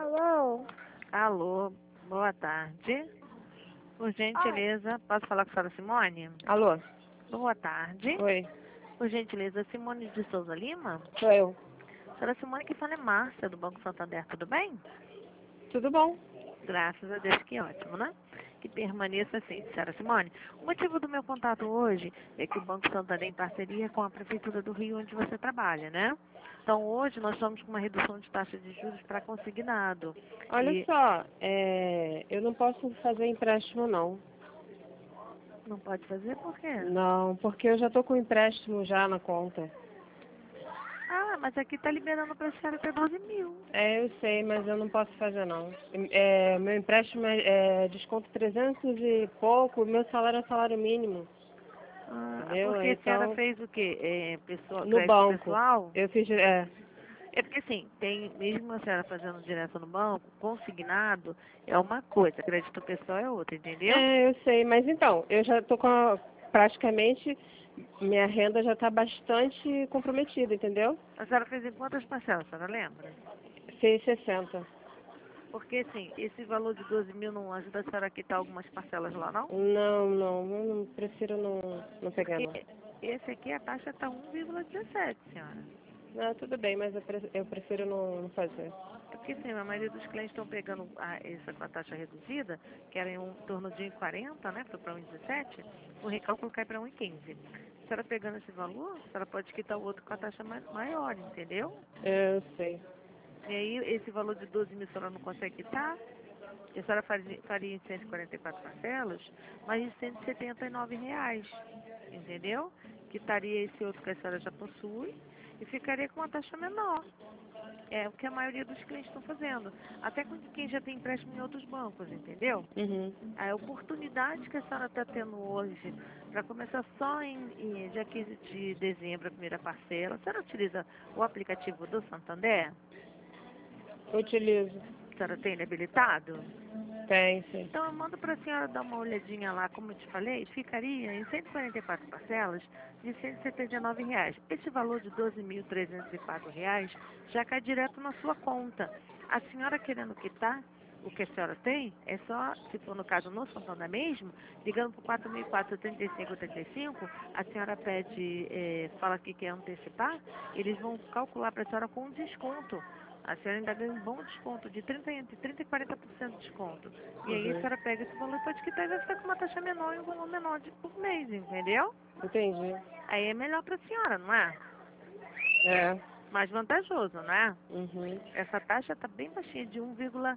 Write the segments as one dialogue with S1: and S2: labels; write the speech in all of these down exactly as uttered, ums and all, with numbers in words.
S1: Alô?
S2: Alô, boa tarde. Por gentileza, posso falar com a senhora Simone?
S1: Alô?
S2: Boa tarde.
S1: Oi,
S2: Por gentileza, Simone de Souza Lima?
S1: sou eu.
S2: Senhora Simone, que fala é Márcia, do Banco Santander, tudo bem?
S1: Tudo bom?
S2: Graças a Deus, que ótimo, né? Que permaneça assim, senhora Simone. O motivo do meu contato hoje é que o Banco Santander, em parceria com a Prefeitura do Rio, onde você trabalha, né? Então, hoje nós estamos com uma redução de taxa de juros para consignado.
S1: Olha
S2: E
S1: só, é, eu não posso fazer empréstimo não.
S2: não pode fazer por quê?
S1: Não, porque eu já tô com empréstimo já na conta.
S2: Ah, mas aqui tá liberando para a senhora até doze mil.
S1: É, eu sei, mas eu não posso fazer não. É, meu empréstimo é, é desconto trezentos e pouco, meu salário é salário mínimo,
S2: Ah,
S1: entendeu?
S2: porque a senhora
S1: Então,
S2: fez o quê? É, pessoa,
S1: no
S2: crédito
S1: banco,
S2: pessoal?
S1: eu fiz, é,
S2: É porque assim, tem, mesmo a senhora fazendo direto no banco, consignado é uma coisa, crédito pessoal é outra, entendeu?
S1: é, eu sei, mas então, eu já tô com a, praticamente, minha renda já tá bastante comprometida, entendeu?
S2: A senhora fez em quantas parcelas, a senhora lembra?
S1: seiscentos e sessenta.
S2: Porque assim, esse valor de doze mil não ajuda a senhora a quitar algumas parcelas lá, não?
S1: Não, não, eu não prefiro não, não pegar
S2: Porque
S1: não.
S2: esse aqui a taxa tá um vírgula dezessete, senhora.
S1: Não, tudo bem, mas eu, pre- eu prefiro não, não fazer.
S2: É porque sim, a maioria dos clientes estão pegando a, essa com a taxa reduzida, que era em, um, em torno de um vírgula quarenta, né? Foi para um vírgula dezessete, o recálculo cai para um vírgula quinze. Se a senhora pegando esse valor, a senhora pode quitar o outro com a taxa ma- maior, entendeu?
S1: É, eu sei.
S2: E aí, esse valor de doze mil a senhora não consegue quitar, e a senhora faria, faria em cento e quarenta e quatro parcelas, mas em cento e setenta e nove reais, entendeu? Quitaria esse outro que a senhora já possui e ficaria com uma taxa menor. É o que a maioria dos clientes estão fazendo. Até com quem já tem empréstimo em outros bancos, entendeu?
S1: Uhum.
S2: A oportunidade que a senhora está tendo hoje para começar só em, em dia quinze de dezembro, a primeira parcela. A senhora utiliza o aplicativo do Santander?
S1: Utilizo.
S2: A senhora tem ele habilitado?
S1: Tem, sim.
S2: Então eu mando para a senhora dar uma olhadinha lá, como eu te falei, ficaria em cento e quarenta e quatro parcelas de cento e setenta e nove reais. Esse valor de doze mil trezentos e quatro reais já cai direto na sua conta. A senhora querendo quitar o que a senhora tem, é só, se for no caso no Santander mesmo, ligando para quatro mil e quatrocentos e trinta e cinco, oitenta e cinco, a senhora pede, eh, fala que quer antecipar, eles vão calcular para a senhora com desconto. A senhora ainda ganha um bom desconto de trinta, entre trinta e quarenta por cento de desconto. E aí a
S1: Uhum.
S2: senhora pega esse valor e pode quitar e vai ficar com uma taxa menor e um valor menor de, por mês, entendeu?
S1: Entendi.
S2: Aí é melhor para a senhora, não é?
S1: É.
S2: Mais vantajoso, não é?
S1: Uhum.
S2: Essa taxa está bem baixinha, de um vírgula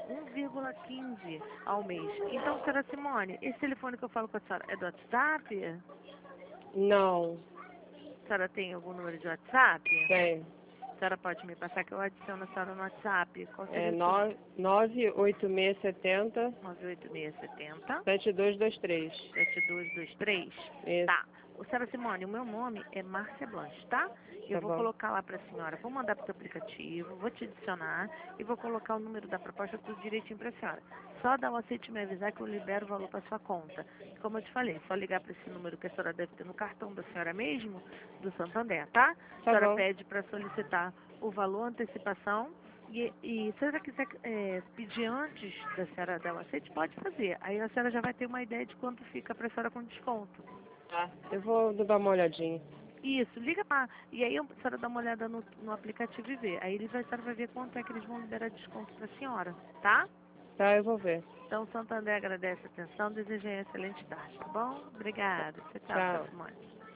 S2: quinze ao mês. Então, senhora Simone, esse telefone que eu falo com a senhora é do WhatsApp?
S1: Não,
S2: A senhora tem algum número de WhatsApp?
S1: tem.
S2: A senhora pode me passar que eu adiciono a senhora no WhatsApp. Qual
S1: É
S2: seria o seu
S1: nove nove oito seis sete zero
S2: nove oito seis sete zero?
S1: sete dois dois três.
S2: sete dois dois três?
S1: Isso,
S2: Tá. Ô, senhora Simone, o meu nome é Márcia Blanche, tá? Eu
S1: tá
S2: vou
S1: bom.
S2: colocar lá pra senhora, vou mandar pro seu aplicativo, vou te adicionar e vou colocar o número da proposta tudo direitinho pra senhora. Só dá o aceite e me avisar que eu libero o valor pra sua conta. Como eu te falei, só ligar pra esse número que a senhora deve ter no cartão da senhora mesmo, do Santander, tá? A
S1: Tá
S2: senhora
S1: bom.
S2: pede pra solicitar o valor, antecipação. E, e se ela quiser é, pedir antes da senhora dar o aceite, pode fazer. Aí a senhora já vai ter uma ideia de quanto fica para a senhora com desconto.
S1: Tá. Eu vou dar uma olhadinha.
S2: Isso, liga lá. E aí a senhora dá uma olhada no, no aplicativo e vê. Aí eles vai, a senhora vai ver quanto é que eles vão liberar desconto para a senhora, tá?
S1: Tá, eu vou ver.
S2: Então, o Santander agradece a atenção, deseja uma excelente tarde, tá bom? Obrigada. Tchau, tchau,
S1: Tchau.
S2: senhora Simone.